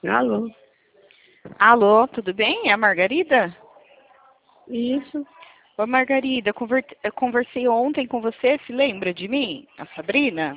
Alô? Alô, tudo bem? É a Margarida? Isso. Ô, Margarida, eu conversei ontem com você, se lembra de mim? A Sabrina?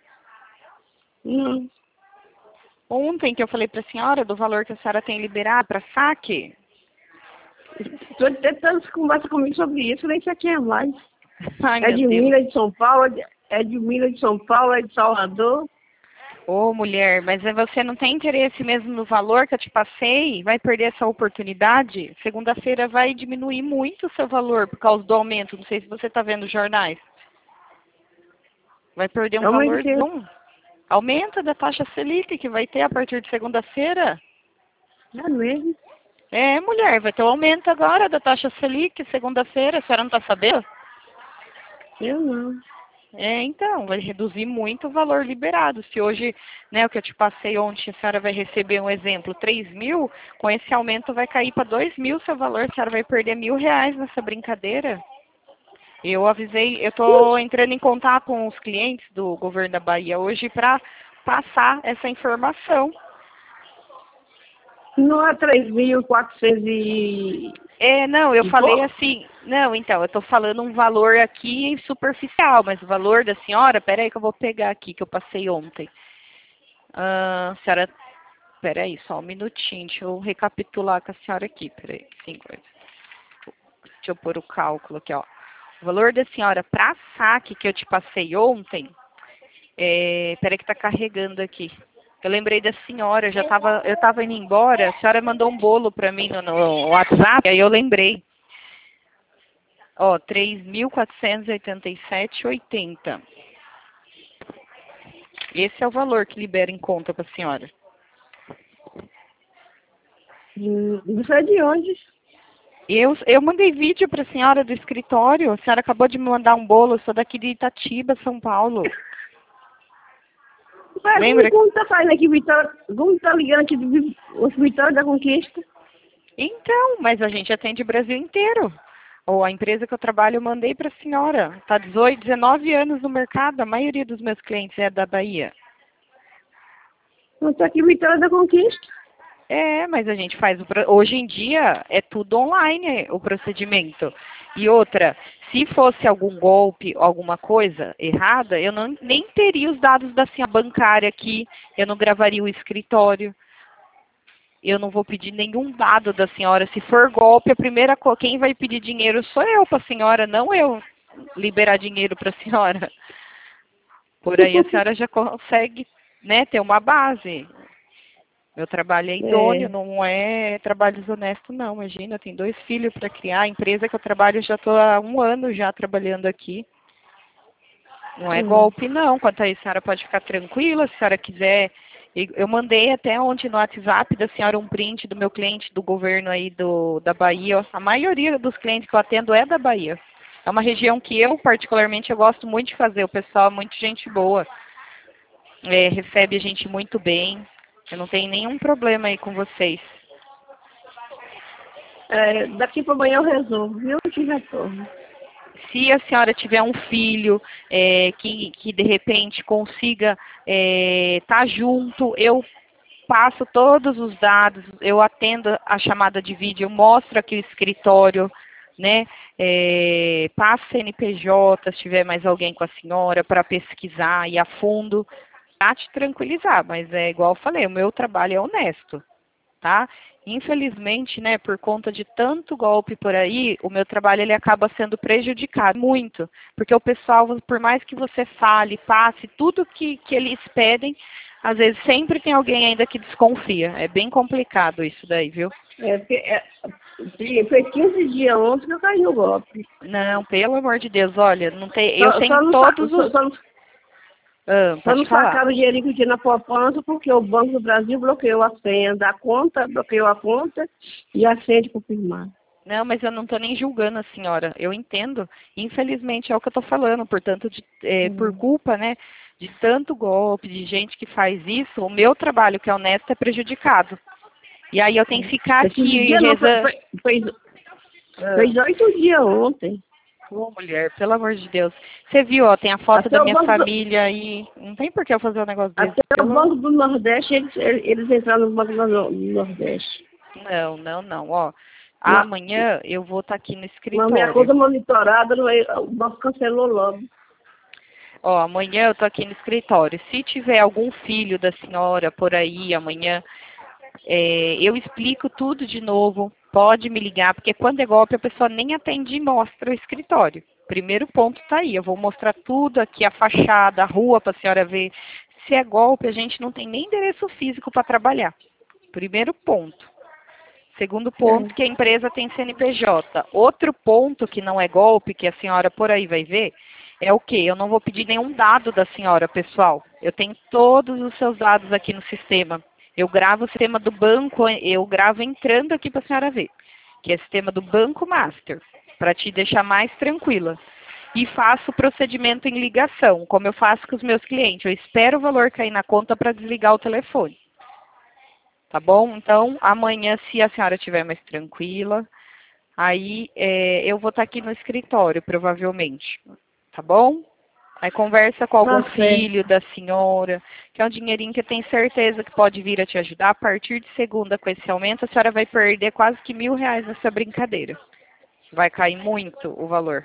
Não. Ontem que eu falei para a senhora do valor que a senhora tem liberado para saque? Estou tentando conversar comigo sobre isso, nem sei quem é mais. Ai, É meu de Deus. Minas, de São Paulo, é de Minas, de São Paulo, é de Salvador. Ô, mulher, mas você não tem interesse mesmo no valor que eu te passei? Vai perder essa oportunidade? Segunda-feira vai diminuir muito o seu valor por causa do aumento. Não sei se você está vendo os jornais. Vai perder um Aumento que valorzão. Aumento da taxa Selic que vai ter a partir de segunda-feira. é mesmo. É, mulher, vai ter um aumento agora da taxa Selic, segunda-feira, a senhora não está sabendo? Eu não. É, então, vai reduzir muito o valor liberado. Se hoje, né, o que eu te passei ontem, a senhora vai receber um exemplo, 3.000, com esse aumento vai cair para 2.000 seu valor, a senhora vai perder R$ 1.000 nessa brincadeira. Eu avisei, eu estou entrando em contato com os clientes do governo da Bahia hoje para passar essa informação. Não é 3.400 e... É, não, eu e falei pouco? assim, não, então, eu estou falando um valor aqui superficial, mas o valor da senhora, peraí que eu vou pegar aqui, que eu passei ontem. Senhora, peraí, só um minutinho, deixa eu recapitular com a senhora aqui, peraí, 50. Deixa eu pôr o cálculo aqui, ó. O valor da senhora para saque que eu te passei ontem, peraí que está carregando aqui. Eu lembrei da senhora, eu estava indo embora, a senhora mandou um bolo para mim no WhatsApp, aí eu lembrei. Ó, 3.487,80. Esse é o valor que libera em conta para a senhora. Você é de onde? Eu mandei vídeo para a senhora do escritório. A senhora acabou de me mandar um bolo. Eu sou daqui de Itatiba, São Paulo. Mas Lembra? como tá saindo aqui, Vitória? Como tá ligando aqui o Vitória da Conquista? Então, mas a gente atende o Brasil inteiro. Ou a empresa que eu trabalho, eu mandei para a senhora. Está 18, 19 anos no mercado. A maioria dos meus clientes é da Bahia. Não tá aqui Vitória da Conquista. É, mas a gente faz hoje em dia é tudo online o procedimento. E outra, se fosse algum golpe, alguma coisa errada, eu nem teria os dados da senha bancária aqui, eu não gravaria o escritório, eu não vou pedir nenhum dado da senhora. Se for golpe, quem vai pedir dinheiro sou eu para a senhora, não eu liberar dinheiro para a senhora. Por aí a senhora já consegue, né, ter uma base. Meu trabalho é idôneo, É. não é trabalho desonesto, não. Imagina, eu tenho 2 filhos para criar. A empresa que eu trabalho, eu já estou há 1 ano já trabalhando aqui. Não é Hum. golpe, não. Quanto a isso, a senhora pode ficar tranquila. Se a senhora quiser... Eu mandei até ontem no WhatsApp da senhora um print do meu cliente do governo aí da Bahia. A maioria dos clientes que eu atendo é da Bahia. É uma região que eu, particularmente, eu gosto muito de fazer. O pessoal é muito gente boa. Recebe a gente muito bem. Eu não tenho nenhum problema aí com vocês. É, daqui para amanhã eu resolvo, viu? Que retorno. Se a senhora tiver um filho que de repente consiga estar junto, eu passo todos os dados, eu atendo a chamada de vídeo, eu mostro aqui o escritório, né? Passo CNPJ, se tiver mais alguém com a senhora, para pesquisar e a fundo, para te tranquilizar, mas é igual eu falei, o meu trabalho é honesto, tá? Infelizmente, né, por conta de tanto golpe por aí, o meu trabalho ele acaba sendo prejudicado muito, porque o pessoal, por mais que você fale, passe tudo que eles pedem, às vezes sempre tem alguém ainda que desconfia. É bem complicado isso daí, viu? Foi 15 dias ontem que eu caí no golpe. Não, pelo amor de Deus, olha, não tem, eu Só, tenho só, não, todos os... só Pode não falar. sacaram o dinheirinho que tinha na poupança porque o Banco do Brasil bloqueou a senha da conta, bloqueou a conta e a senha de confirmar. Não, mas eu não estou nem julgando a senhora. Eu entendo. Infelizmente é o que eu estou falando. Portanto, por Uhum. culpa, né, de tanto golpe, de gente que faz isso, o meu trabalho, que é honesto, é prejudicado. E aí eu tenho que ficar Foi 15 aqui dias, não, rezando. fez 8 dias ontem. Ô, mulher, pelo amor de Deus. Você viu, ó, tem a foto Até da o minha Banco família aí. Não tem por que eu fazer um negócio desse. Até o Banco do Nordeste, eles entraram no Banco do Nordeste. Não. Ó, Mas, amanhã eu vou estar aqui no mas minha escritório. conta monitorada, o banco cancelou logo. Ó, amanhã eu tô aqui no escritório. Se tiver algum filho da senhora por aí amanhã, eu explico tudo de novo. Pode me ligar, porque quando é golpe a pessoa nem atende e mostra o escritório. Primeiro ponto tá aí. Eu vou mostrar tudo aqui, a fachada, a rua para a senhora ver. Se é golpe, a gente não tem nem endereço físico para trabalhar. Primeiro ponto. Segundo ponto, que a empresa tem CNPJ. Outro ponto que não é golpe, que a senhora por aí vai ver, é o quê? Eu não vou pedir nenhum dado da senhora, pessoal. Eu tenho todos os seus dados aqui no sistema. Eu gravo o sistema do banco, eu gravo entrando aqui para a senhora ver, que é o sistema do Banco Master, para te deixar mais tranquila. E faço o procedimento em ligação, como eu faço com os meus clientes. Eu espero o valor cair na conta para desligar o telefone. Tá bom? Então, amanhã, se a senhora estiver mais tranquila, aí eu vou estar aqui no escritório, provavelmente. Tá bom? Aí conversa com algum filho da senhora, que é um dinheirinho que eu tenho certeza que pode vir a te ajudar. A partir de segunda, com esse aumento, a senhora vai perder quase que R$ 1.000 nessa brincadeira. Vai cair muito o valor.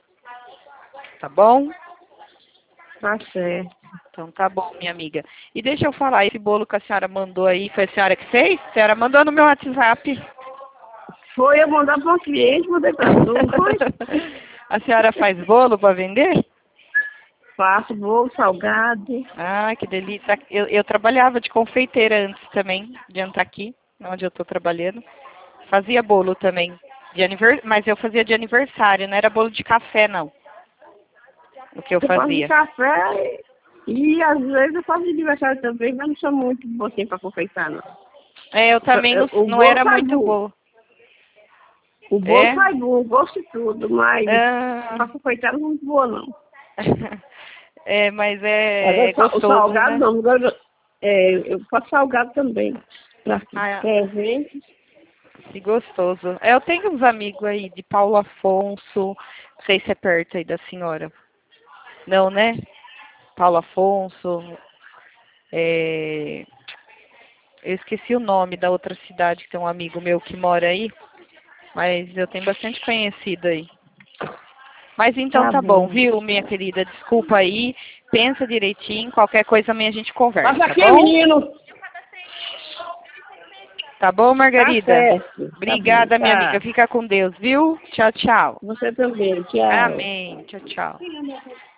Tá bom? Tá certo. Então tá bom, minha amiga. E deixa eu falar, esse bolo que a senhora mandou aí, foi a senhora que fez? A senhora mandou no meu WhatsApp. Foi eu mandar para um cliente, mandei para tu, não foi? A senhora faz bolo para vender? Faço bolo, salgado. Ah, que delícia. Eu trabalhava de confeiteira antes também, de entrar aqui, onde eu estou trabalhando. Fazia bolo também, mas eu fazia de aniversário, não era bolo de café, não. O que eu fazia. Eu faço café e às vezes eu faço de aniversário também, mas não sou muito boa assim para confeitar, não. Eu também não era muito boa. O bolo sai bom, gosto de tudo, mas para Ah. confeitar não é muito boa, não. Mas é gostoso, o salgado né? não, eu faço salgado também, para presente. Que gostoso. Eu tenho uns amigos aí de Paulo Afonso, não sei se é perto aí da senhora. Não, né? Paulo Afonso. Eu esqueci o nome da outra cidade, que tem um amigo meu que mora aí, mas eu tenho bastante conhecido aí. Mas então tá bom, viu, minha querida? Desculpa aí, pensa direitinho, qualquer coisa amanhã a gente conversa, Mas aqui, tá bom? menino. Tá bom, Margarida? Tá certo. Obrigada, Tá bom, minha amiga. Fica com Deus, viu? Tchau, tchau. Você também, tchau. Amém. Tchau, tchau.